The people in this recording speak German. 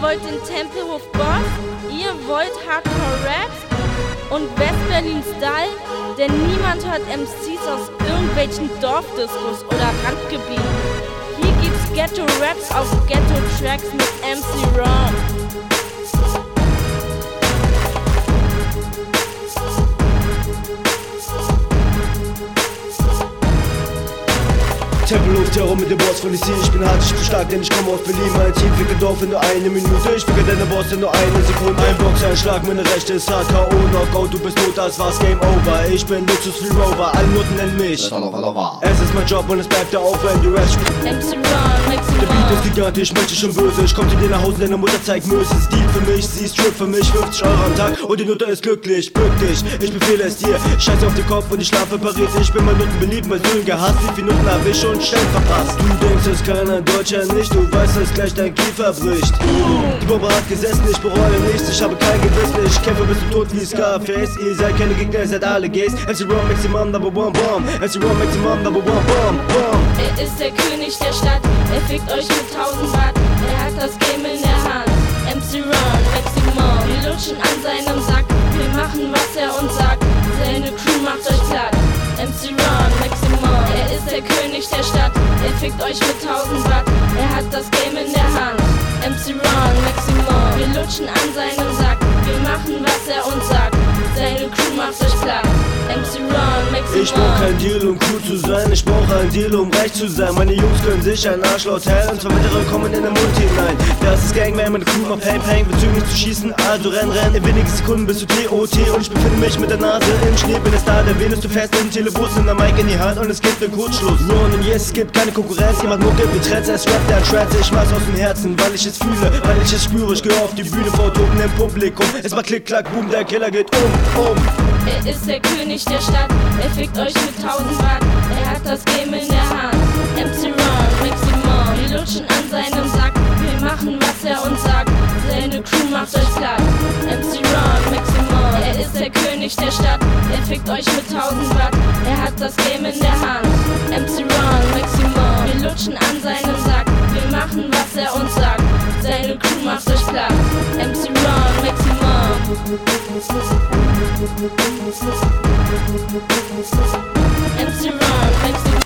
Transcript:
wollt den Tempelhof Boss, ihr wollt Hardcore-Raps und West-Berlin-Style, denn niemand hört MCs aus irgendwelchen Dorfdiskos oder Randgebieten. Hier gibt's Ghetto-Raps auf Ghetto-Tracks mit MC Ron. Tempelhof, Terror mit dem Boss von DC. Ich bin hart, ich bin stark, denn ich komme aus Berlin. Mein Team ficke Dorf in nur eine Minute. Ich ficke deine Boss in nur eine Sekunde. Ein Boxer, ein Schlag, meine Rechte ist hart. K.O. Knockout, du bist tot, das war's, Game Over. Ich bin Luxus wie Rover, alle Noten nennen mich. Es ist mein Job und es bleibt da auch, wenn du Rap spielst. MC Ron, Der Beat ist gigantisch, mächtig schon böse. Ich komm zu dir nach Hause, deine Mutter zeigt Möse. Stil für mich, sie ist Trip für mich. 50 € am Tag und die Nutte ist glücklich. Bück dich, ich befehle es dir. Scheiße auf den Kopf und ich schlafe Paris. Ich bin bei Nutten beliebt, bei Söhnen gehasst. Wie viele Nutten hab ich und schnell verpasst. Du denkst, es kann ein Deutscher nicht. Du weißt, dass gleich dein Kiefer bricht. Die Bombe hat gesessen, ich bereue nichts. Ich habe kein Gewissen, ich kämpfe bis zum Tod wie Scarface. Ihr seid keine Gegner, ihr seid alle Gays. MC Ron, Maximum, Number One Bomb. MC Ron, Maximum, Number One Bomb. Er ist der König der Stadt, er fickt euch mit 1000 Watt. Er hat das Game in der Hand. MC Ron, Maximum. Wir lutschen an seinem Sack, wir machen, was er uns sagt. Seine Crew macht euch platt. MC Ron, Maximum. Er ist der König der Stadt, er fickt euch mit 1000 Watt. Er hat das Game in der Hand. MC Ron, Maximum. Wir lutschen an seinem Sack, wir machen, was er uns sagt. Seine Crew macht euch platt. MC Ron, Maximum. Ich brauch kein Deal, um cool zu sein. Ich brauch ein Deal, um reich zu sein. Meine Jungs können sich ein Arschloch teilen und 2 weitere kommen in den Mund hinein. Das ist Gang, wenn meine Crew macht Pang Pang. Wir zügen nicht zu schießen, also renn. In wenigen Sekunden bist du TOT und ich befinde mich mit der Nase im Schnee. Bin es da, der Venus, du fährst im Telebus in der Mic in die Hand und es gibt einen Kurzschluss. Ron und yes, es gibt keine Konkurrenz. Jemand mucke wie Trends, es rappt der Trends. Ich mach's aus dem Herzen, weil ich es fühle, weil ich es spüre. Ich geh auf die Bühne vor tobendem Publikum. Es war Klick, Klack, Boom, der Killer geht um. Er ist der König der Stadt, er fickt euch mit 1000 Watt. Er hat das Game in der Hand. MC Ron, Maximum. Wir lutschen an seinem Sack, wir machen, was er uns sagt. Seine Crew macht euch platt. MC Ron, Maximum. Er ist der König der Stadt, er fickt euch mit 1000 Watt. Er hat das Game in der Hand. MC Ron, Maximum. Wir lutschen an seinem Sack, wir machen, was er uns sagt. Seine Crew macht euch platt. MC Ron, Maximum. MC Ron, Maximum.